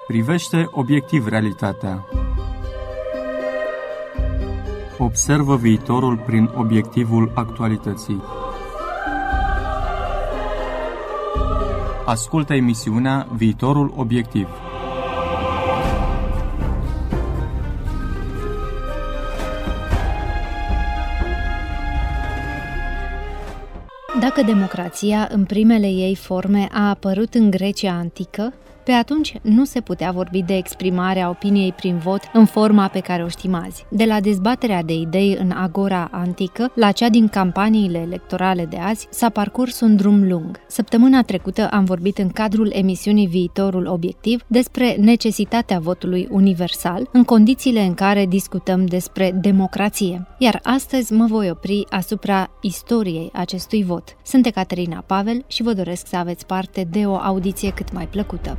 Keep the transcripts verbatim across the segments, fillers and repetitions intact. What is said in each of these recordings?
Privește obiectiv realitatea. Observă viitorul prin obiectivul actualității. Ascultă emisiunea Viitorul Obiectiv. Dacă democrația, în primele ei forme, a apărut în Grecia antică, pe atunci nu se putea vorbi de exprimarea opiniei prin vot în forma pe care o știm azi. De la dezbaterea de idei în agora antică la cea din campaniile electorale de azi, s-a parcurs un drum lung. Săptămâna trecută am vorbit în cadrul emisiunii Viitorul Obiectiv despre necesitatea votului universal, în condițiile în care discutăm despre democrație. Iar astăzi mă voi opri asupra istoriei acestui vot. Sunt Ecaterina Pavel și vă doresc să aveți parte de o audiție cât mai plăcută.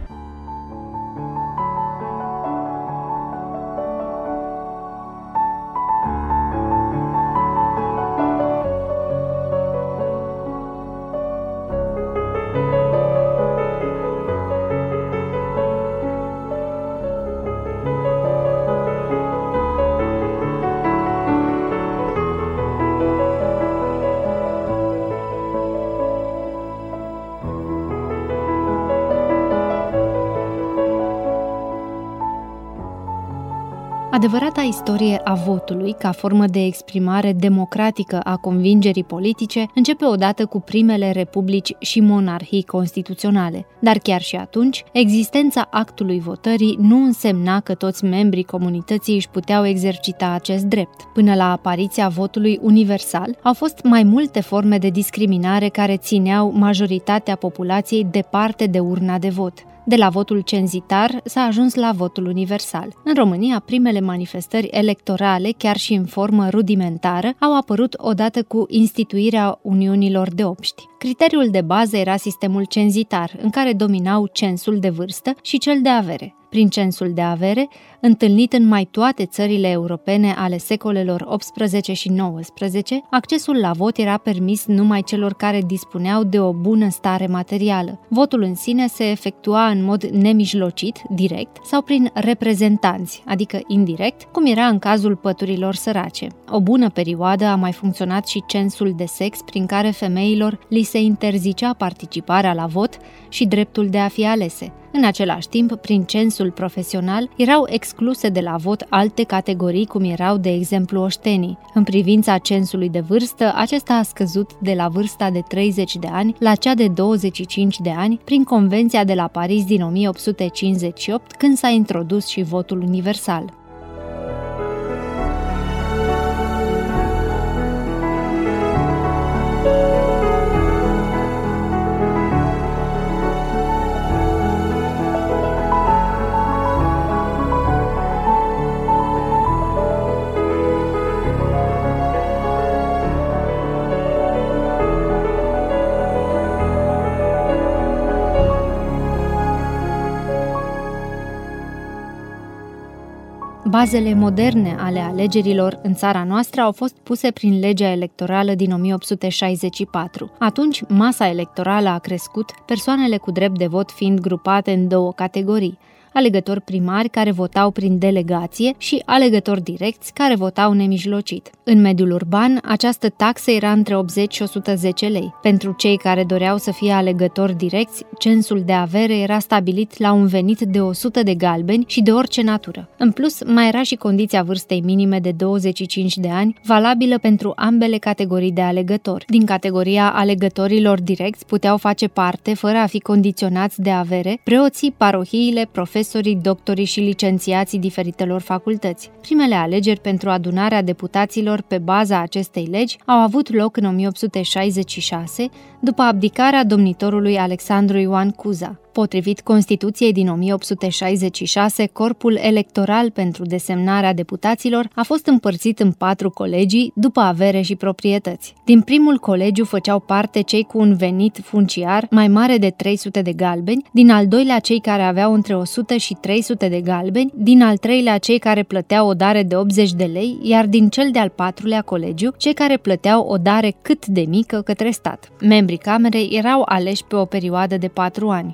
Adevărata istorie a votului, ca formă de exprimare democratică a convingerii politice, începe odată cu primele republici și monarhii constituționale. Dar chiar și atunci, existența actului votării nu însemna că toți membrii comunității își puteau exercita acest drept. Până la apariția votului universal, au fost mai multe forme de discriminare care țineau majoritatea populației departe de urna de vot. De la votul cenzitar s-a ajuns la votul universal. În România, primele manifestări electorale, chiar și în formă rudimentară, au apărut odată cu instituirea uniunilor de obști. Criteriul de bază era sistemul cenzitar, în care dominau censul de vârstă și cel de avere. Prin censul de avere, întâlnit în mai toate țările europene ale secolelor optsprezece și nouăsprezece, accesul la vot era permis numai celor care dispuneau de o bună stare materială. Votul în sine se efectua în mod nemijlocit, direct, sau prin reprezentanți, adică indirect, cum era în cazul păturilor sărace. O bună perioadă a mai funcționat și censul de sex, prin care femeilor li se interzicea participarea la vot și dreptul de a fi alese. În același timp, prin censul profesional, erau excluse de la vot alte categorii, cum erau, de exemplu, oștenii. În privința censului de vârstă, acesta a scăzut de la vârsta de treizeci de ani la cea de douăzeci și cinci de ani, prin Convenția de la Paris din o mie opt sute cincizeci și opt, când s-a introdus și votul universal. Bazele moderne ale alegerilor în țara noastră au fost puse prin legea electorală din o mie opt sute șaizeci și patru. Atunci, masa electorală a crescut, persoanele cu drept de vot fiind grupate în două categorii: alegători primari care votau prin delegație și alegători direcți care votau nemijlocit. În mediul urban, această taxă era între optzeci și o sută zece lei. Pentru cei care doreau să fie alegători direcți, censul de avere era stabilit la un venit de o sută de galbeni și de orice natură. În plus, mai era și condiția vârstei minime de douăzeci și cinci de ani, valabilă pentru ambele categorii de alegători. Din categoria alegătorilor direcți puteau face parte, fără a fi condiționați de avere, preoții, parohiile, profesorii, doctorii și licențiații diferitelor facultăți. Primele alegeri pentru adunarea deputaților pe baza acestei legi au avut loc în o mie opt sute șaizeci și șase, după abdicarea domnitorului Alexandru Ioan Cuza. Potrivit Constituției din o mie opt sute șaizeci și șase, corpul electoral pentru desemnarea deputaților a fost împărțit în patru colegii, după avere și proprietăți. Din primul colegiu făceau parte cei cu un venit funciar mai mare de trei sute de galbeni, din al doilea cei care aveau între o sută și trei sute de galbeni, din al treilea cei care plăteau o dare de optzeci de lei, iar din cel de-al patrulea colegiu cei care plăteau o dare cât de mică către stat. Membrii camerei erau aleși pe o perioadă de patru ani.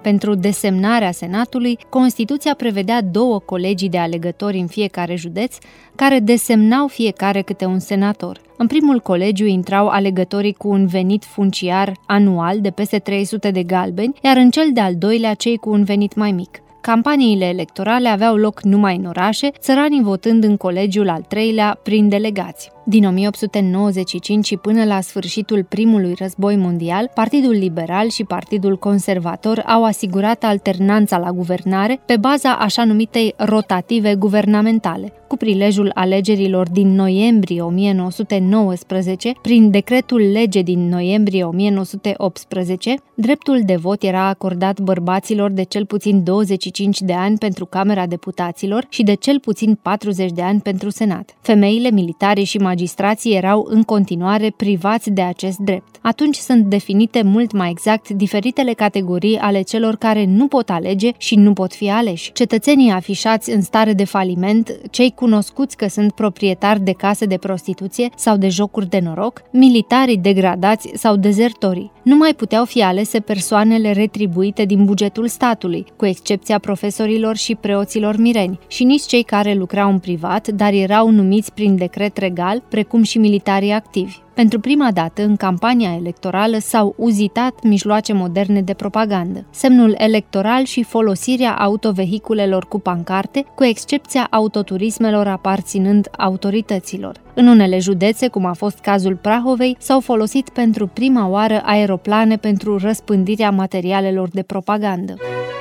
Pentru desemnarea Senatului, Constituția prevedea două colegii de alegători în fiecare județ, care desemnau fiecare câte un senator. În primul colegiu intrau alegătorii cu un venit funciar anual de peste trei sute de galbeni, iar în cel de-al doilea cei cu un venit mai mic. Campaniile electorale aveau loc numai în orașe, țăranii votând în colegiul al treilea prin delegați. Din o mie opt sute nouăzeci și cinci și până la sfârșitul primului război mondial, Partidul Liberal și Partidul Conservator au asigurat alternanța la guvernare pe baza așa numitei rotative guvernamentale. Cu prilejul alegerilor din noiembrie o mie nouă sute nouăsprezece, prin decretul lege din noiembrie o mie nouă sute optsprezece, dreptul de vot era acordat bărbaților de cel puțin douăzeci și cinci de ani pentru Camera Deputaților și de cel puțin patruzeci de ani pentru Senat. Femeile, militarii și magistrații erau în continuare privați de acest drept. Atunci sunt definite mult mai exact diferitele categorii ale celor care nu pot alege și nu pot fi aleși. Cetățenii afișați în stare de faliment, cei cunoscuți că sunt proprietari de case de prostituție sau de jocuri de noroc, militarii degradați sau dezertorii. Nu mai puteau fi alese persoanele retribuite din bugetul statului, cu excepția profesorilor și preoților mireni, și nici cei care lucrau în privat, dar erau numiți prin decret regal, precum și militarii activi. Pentru prima dată, în campania electorală s-au uzitat mijloace moderne de propagandă, semnul electoral și folosirea autovehiculelor cu pancarte, cu excepția autoturismelor aparținând autorităților. În unele județe, cum a fost cazul Prahovei, s-au folosit pentru prima oară aeroplane pentru răspândirea materialelor de propagandă.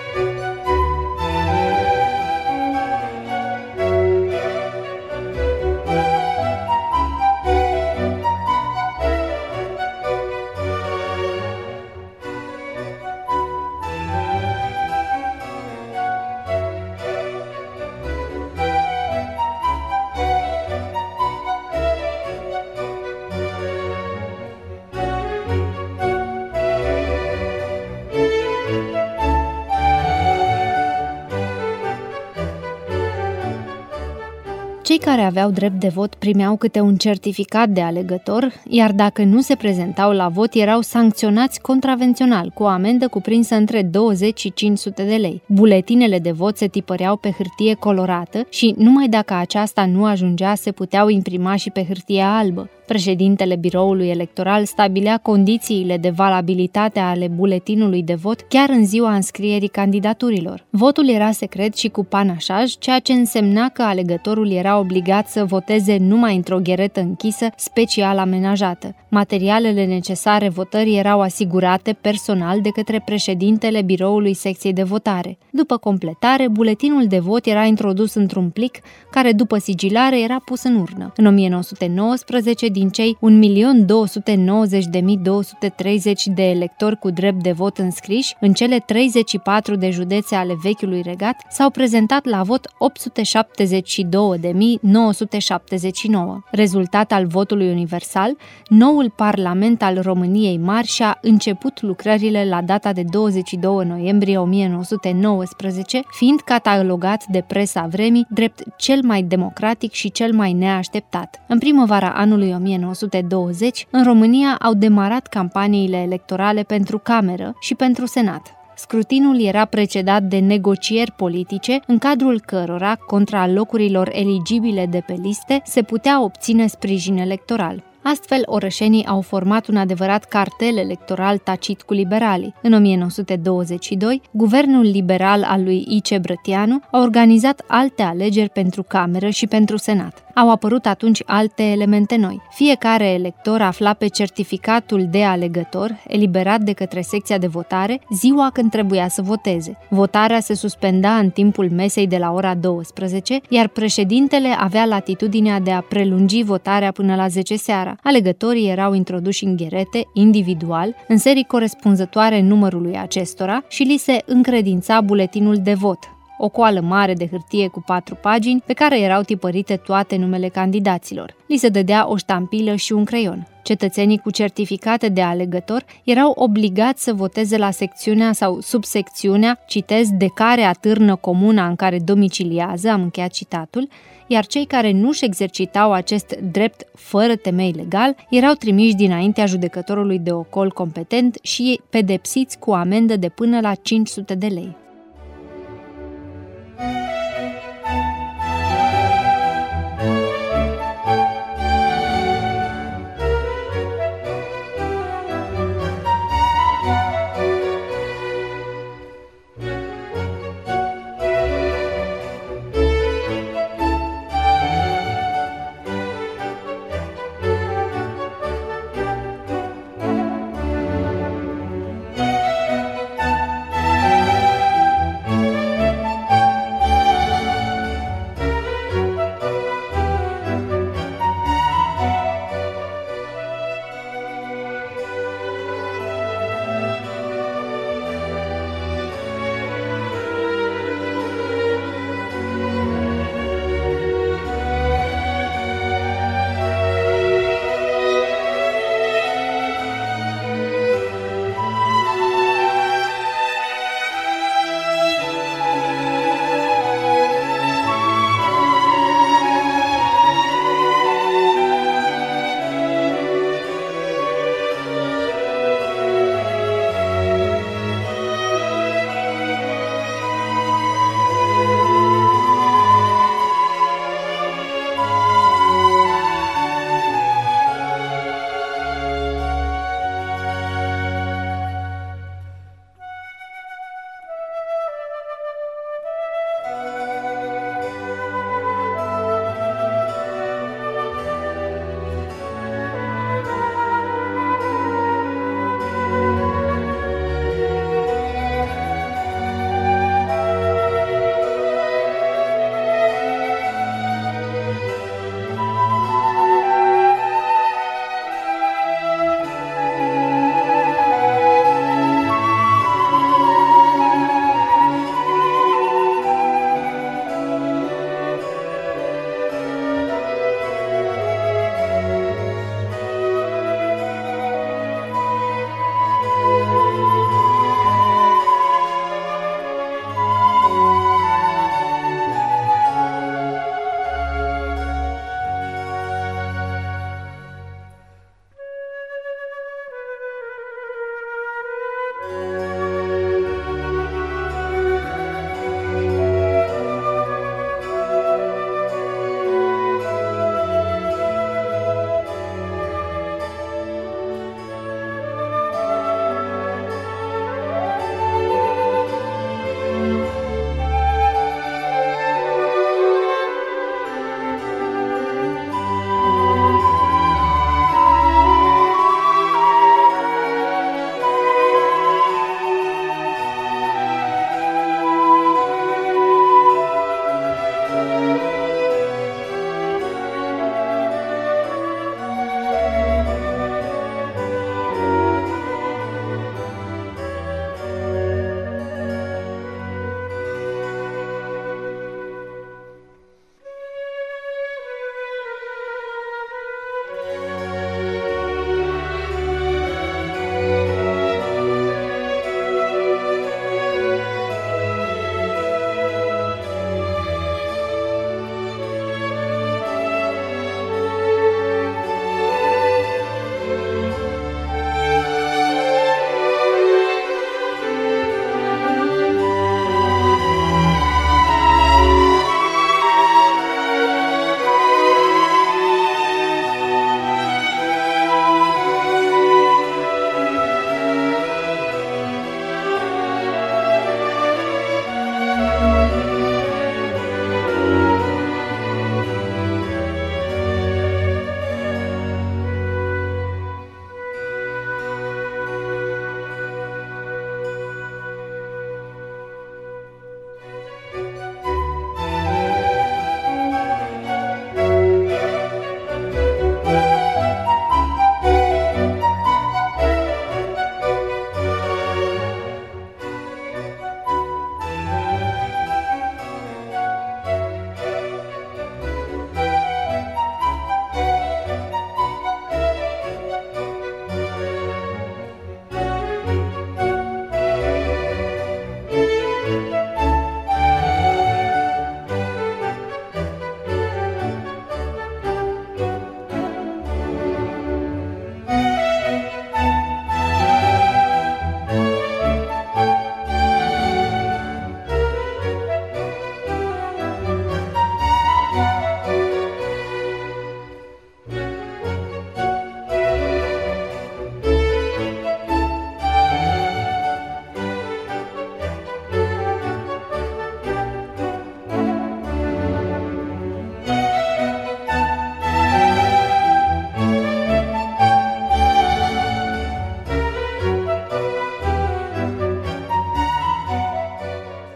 Cei care aveau drept de vot primeau câte un certificat de alegător, iar dacă nu se prezentau la vot, erau sancționați contravențional cu o amendă cuprinsă între douăzeci și cinci sute de lei. Buletinele de vot se tipăreau pe hârtie colorată și, numai dacă aceasta nu ajungea, se puteau imprima și pe hârtie albă. Președintele biroului electoral stabilea condițiile de valabilitate ale buletinului de vot chiar în ziua înscrierii candidaturilor. Votul era secret și cu panașaj, ceea ce însemna că alegătorul era obligat să voteze numai într-o gheretă închisă, special amenajată. Materialele necesare votării erau asigurate personal de către președintele biroului secției de votare. După completare, buletinul de vot era introdus într-un plic, care după sigilare era pus în urnă. În o mie nouă sute nouăsprezece, din cei un milion două sute nouăzeci de mii două sute treizeci de electori cu drept de vot înscriși în cele treizeci și patru de județe ale vechiului regat, s-au prezentat la vot opt sute șaptezeci și două de mii nouă sute șaptezeci și nouă. Rezultat al votului universal, noul Parlament al României Mari și-a început lucrările la data de douăzeci și doi noiembrie o mie nouă sute nouăsprezece, fiind catalogat de presa vremii drept cel mai democratic și cel mai neașteptat. În primăvara anului o mie nouă sute douăzeci, în România au demarat campaniile electorale pentru Cameră și pentru Senat. Scrutinul era precedat de negocieri politice, în cadrul cărora, contra locurilor eligibile de pe liste, se putea obține sprijin electoral. Astfel, orășenii au format un adevărat cartel electoral tacit cu liberalii. În o mie nouă sute douăzeci și doi, guvernul liberal al lui I C. Brătianu a organizat alte alegeri pentru Cameră și pentru Senat. Au apărut atunci alte elemente noi. Fiecare elector afla pe certificatul de alegător, eliberat de către secția de votare, ziua când trebuia să voteze. Votarea se suspenda în timpul mesei de la ora douăsprezece, iar președintele avea latitudinea de a prelungi votarea până la zece seara. Alegătorii erau introduși în gherete, individual, în serii corespunzătoare numărului acestora și li se încredința buletinul de vot. o coală mare de hârtie cu patru pagini, pe care erau tipărite toate numele candidaților. Li se dădea o ștampilă și un creion. Cetățenii cu certificate de alegător erau obligați să voteze la secțiunea sau subsecțiunea, citez, de care atârnă comuna în care domiciliază, am încheiat citatul, iar cei care nu-și exercitau acest drept fără temei legal erau trimiși dinaintea judecătorului de ocol competent și pedepsiți cu amendă de până la cinci sute de lei.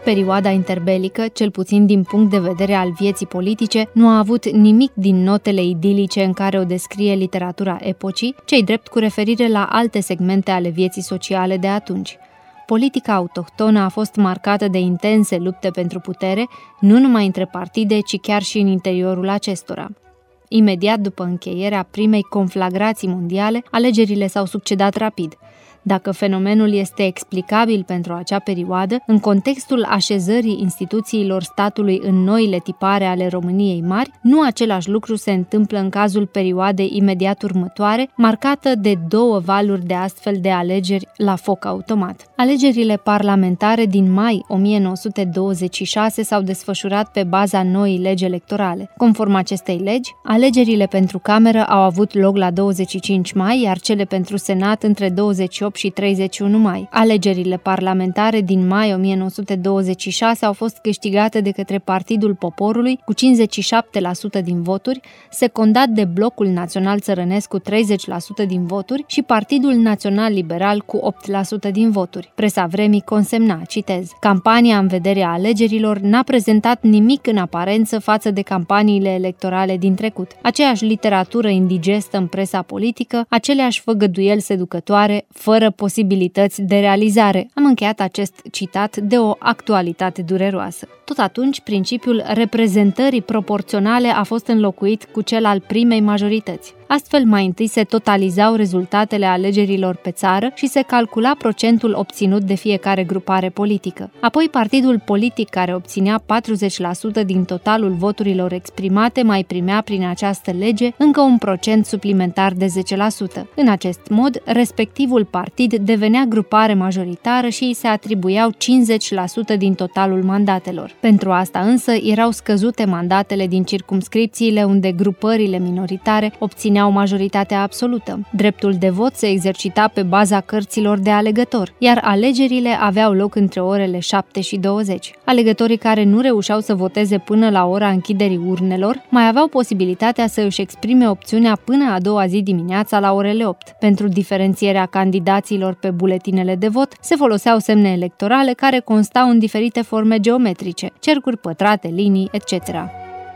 Perioada interbelică, cel puțin din punct de vedere al vieții politice, nu a avut nimic din notele idilice în care o descrie literatura epocii, ce-i drept cu referire la alte segmente ale vieții sociale de atunci. Politica autohtonă a fost marcată de intense lupte pentru putere, nu numai între partide, ci chiar și în interiorul acestora. Imediat după încheierea primei conflagrații mondiale, alegerile s-au succedat rapid. Dacă fenomenul este explicabil pentru acea perioadă, în contextul așezării instituțiilor statului în noile tipare ale României mari, nu același lucru se întâmplă în cazul perioadei imediat următoare, marcată de două valuri de astfel de alegeri la foc automat. Alegerile parlamentare din mai o mie nouă sute douăzeci și șase s-au desfășurat pe baza noii legi electorale. Conform acestei legi, alegerile pentru cameră au avut loc la douăzeci și cinci mai, iar cele pentru senat între douăzeci și opt și treizeci și unu mai. Alegerile parlamentare din mai o mie nouă sute douăzeci și șase au fost câștigate de către Partidul Poporului cu cincizeci și șapte la sută din voturi, secundat de Blocul Național Țărănesc cu treizeci la sută din voturi și Partidul Național Liberal cu opt la sută din voturi. Presa vremii consemna, citez, campania în vederea alegerilor n-a prezentat nimic în aparență față de campaniile electorale din trecut. Aceeași literatură indigestă în presa politică, aceleași făgăduieli seducătoare, fără posibilități de realizare. Am încheiat acest citat de o actualitate dureroasă. Tot atunci, principiul reprezentării proporționale a fost înlocuit cu cel al primei majorități. Astfel, mai întâi se totalizau rezultatele alegerilor pe țară și se calcula procentul obținut de fiecare grupare politică. Apoi, partidul politic care obținea patruzeci la sută din totalul voturilor exprimate mai primea prin această lege încă un procent suplimentar de zece la sută. În acest mod, respectivul partid devenea grupare majoritară și îi se atribuiau cincizeci la sută din totalul mandatelor. Pentru asta însă erau scăzute mandatele din circumscripțiile unde grupările minoritare obțineau majoritatea absolută. Dreptul de vot se exercita pe baza cărților de alegător, iar alegerile aveau loc între orele șapte și douăzeci. Alegătorii care nu reușeau să voteze până la ora închiderii urnelor mai aveau posibilitatea să își exprime opțiunea până a doua zi dimineața la orele opt. Pentru diferențierea candidaților pe buletinele de vot se foloseau semne electorale care constau în diferite forme geometrice, cercuri pătrate, linii, et cetera.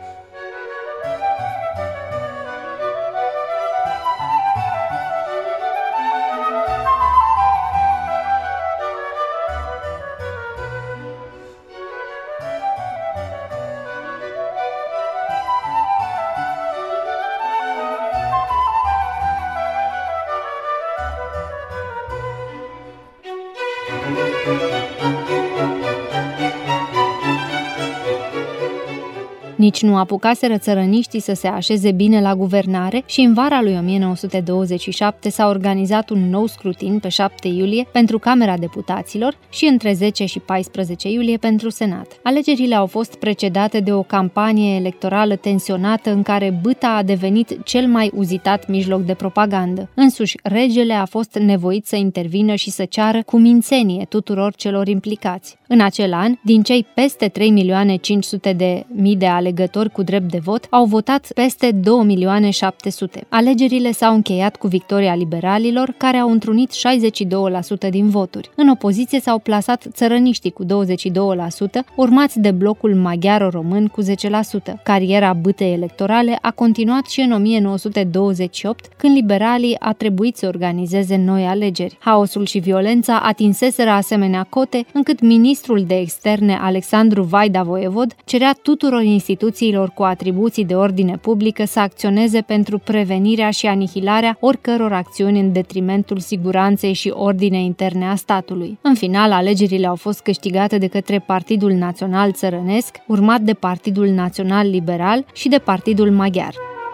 Nici nu apucaseră țărăniștii să se așeze bine la guvernare și în vara lui o mie nouă sute douăzeci și șapte s-a organizat un nou scrutin pe șapte iulie pentru Camera Deputaților și între zece și paisprezece iulie pentru Senat. Alegerile au fost precedate de o campanie electorală tensionată în care bâta a devenit cel mai uzitat mijloc de propagandă. Însuși, regele a fost nevoit să intervină și să ceară cumințenie tuturor celor implicați. În acel an, din cei peste trei milioane cinci sute de mii de alegători cu drept de vot, au votat peste două milioane șapte sute. Alegerile s-au încheiat cu victoria liberalilor, care au întrunit șaizeci și doi la sută din voturi. În opoziție s-au plasat țărăniștii cu douăzeci și doi la sută, urmați de blocul maghiaro-român cu zece la sută. Cariera bâtei electorale a continuat și în o mie nouă sute douăzeci și opt, când liberalii a trebuit să organizeze noi alegeri. Haosul și violența atinseseră asemenea cote, încât ministrul de externe Alexandru Vaida Voievod cerea tuturor instituțiilor cu atribuții de ordine publică să acționeze pentru prevenirea și anihilarea oricăror acțiuni în detrimentul siguranței și ordinei interne a statului. În final, alegerile au fost câștigate de către Partidul Național Țărănesc, urmat de Partidul Național Liberal și de Partidul Maghiar.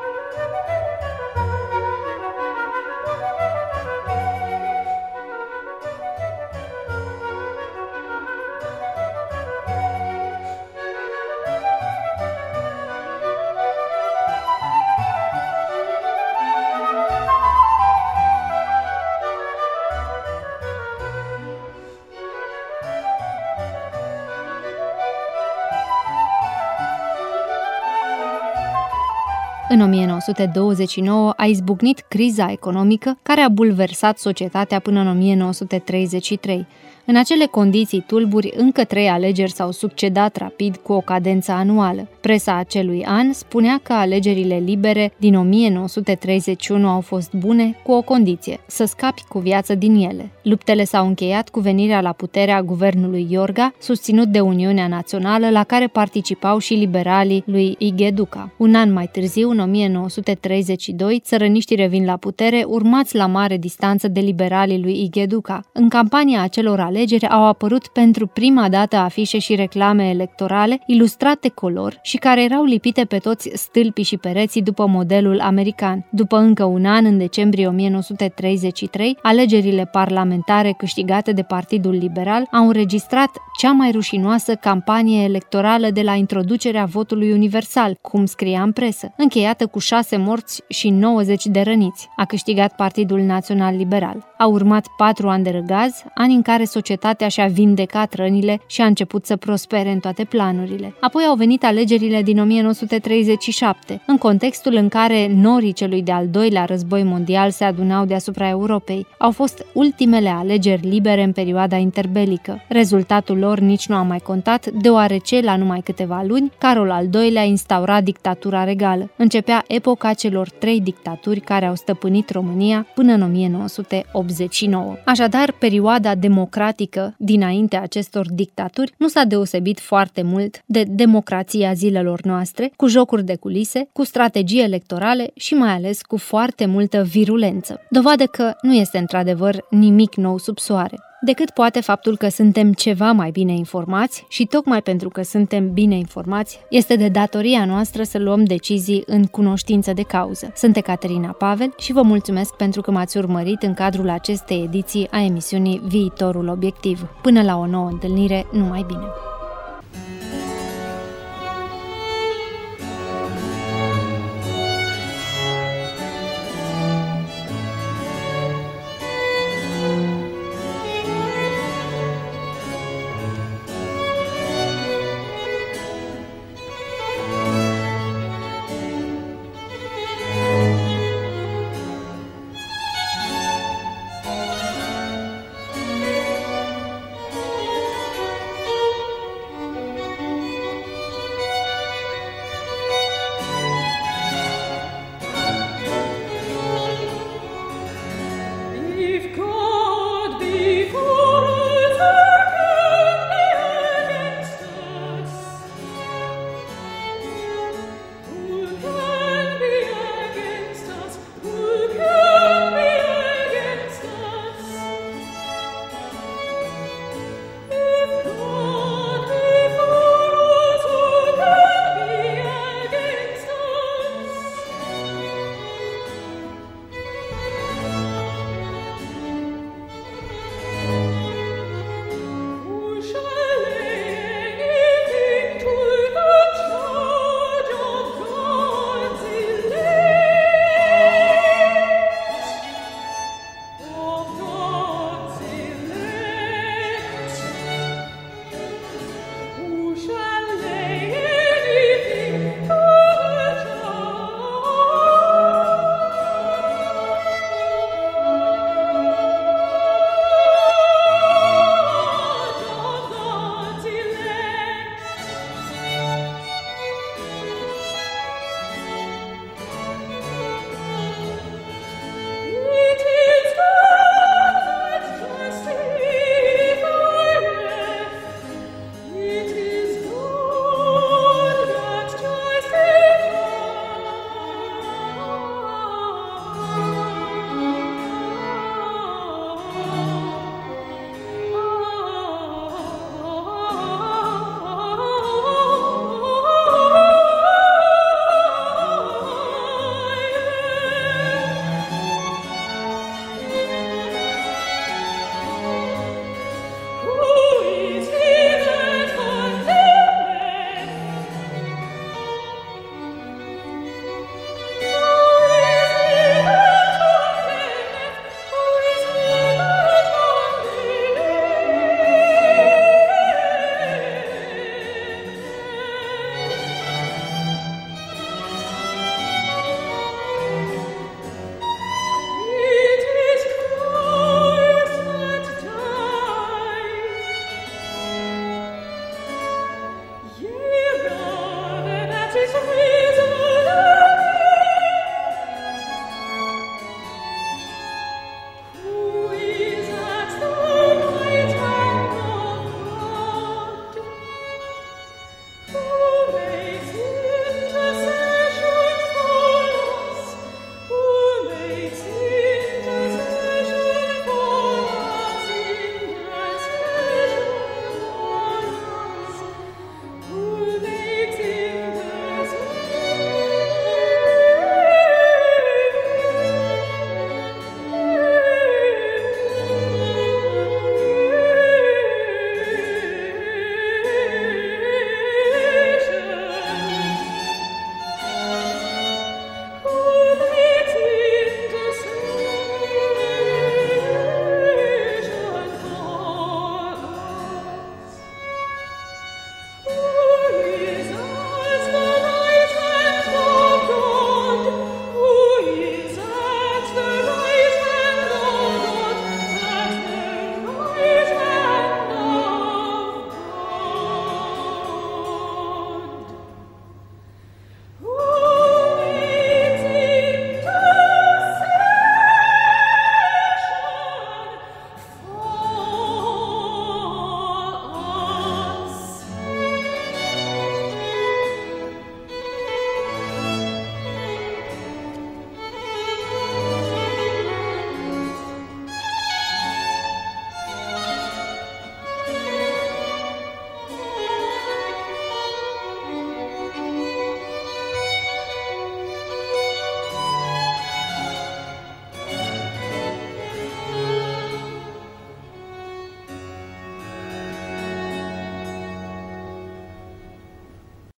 În o mie nouă sute douăzeci și nouă a izbucnit criza economică care a bulversat societatea până în o mie nouă sute treizeci și trei. În acele condiții tulburi, încă trei alegeri s-au succedat rapid cu o cadență anuală. Presa acelui an spunea că alegerile libere din o mie nouă sute treizeci și unu au fost bune, cu o condiție: să scapi cu viață din ele. Luptele s-au încheiat cu venirea la putere a guvernului Iorga, susținut de Uniunea Națională, la care participau și liberalii lui Igheduca. Un an mai târziu, în o mie nouă sute treizeci și doi, țărăniștii revin la putere, urmați la mare distanță de liberalii lui Igheduca. În campania acelor alegeri au apărut pentru prima dată afișe și reclame electorale ilustrate color și care erau lipite pe toți stâlpii și pereții după modelul american. După încă un an, în decembrie o mie nouă sute treizeci și trei, alegerile parlamentare câștigate de Partidul Liberal au înregistrat cea mai rușinoasă campanie electorală de la introducerea votului universal, cum scria în presă, încheiată cu șase morți și nouăzeci de răniți. A câștigat Partidul Național Liberal. Au urmat patru ani de răgaz, ani în care societatea și-a vindecat rănile și a început să prospere în toate planurile. Apoi au venit alegerile din o mie nouă sute treizeci și șapte, în contextul în care norii celui de-al doilea război mondial se adunau deasupra Europei. Au fost ultimele alegeri libere în perioada interbelică. Rezultatul lor nici nu a mai contat, deoarece, la numai câteva luni, Carol al doilea instaura dictatura regală. Începea epoca celor trei dictaturi care au stăpânit România până în o mie nouă sute optzeci și nouă. Așadar, perioada democratică dinaintea acestor dictaturi nu s-a deosebit foarte mult de democrația zilelor noastre, cu jocuri de culise, cu strategii electorale și mai ales cu foarte multă virulență. Dovadă că nu este într-adevăr nimic nou sub soare, decât poate faptul că suntem ceva mai bine informați și tocmai pentru că suntem bine informați, este de datoria noastră să luăm decizii în cunoștință de cauză. Sunt Ecaterina Pavel și vă mulțumesc pentru că m-ați urmărit în cadrul acestei ediții a emisiunii Viitorul Obiectiv. Până la o nouă întâlnire, numai bine!